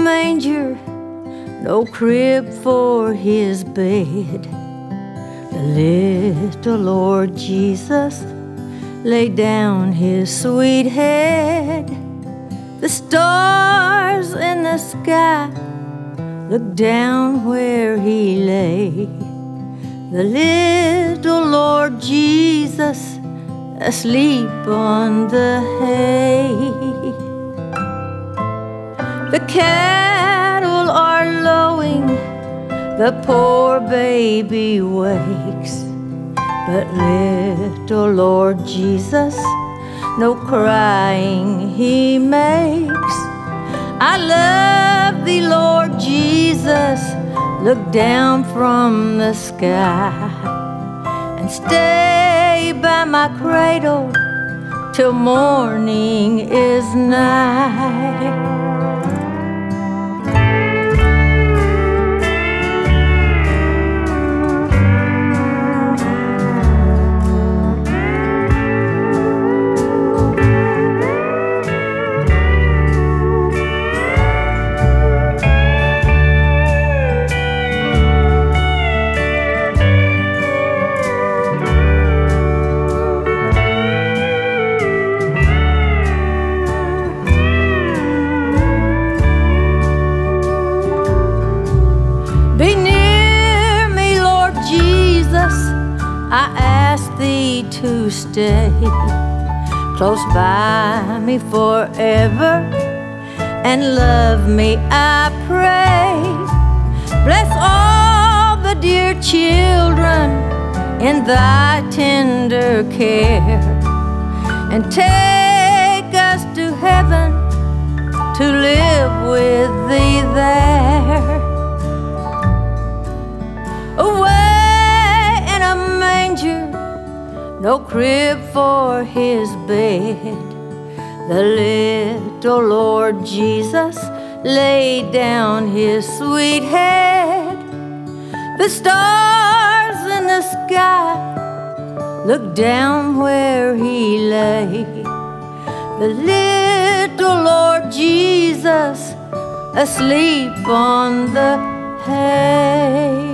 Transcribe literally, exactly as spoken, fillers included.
manger, no crib for his bed. The little Lord Jesus laid down his sweet head. The stars in the sky looked down where he lay. The little Lord Jesus asleep on the hay. The cattle are lowing, the poor baby wakes, but little Lord Jesus, no crying he makes. I love thee, Lord Jesus, look down from the sky and stay by my cradle till morning is nigh. Be near me, Lord Jesus, I ask thee to stay close by me forever and love me, I pray. Bless all the dear children in thy tender care and take us to heaven to live with thee there. Away in a manger, no crib for his bed. The little Lord Jesus laid down his sweet head. The stars in the sky looked down where he lay. The little Lord Jesus asleep on the hay.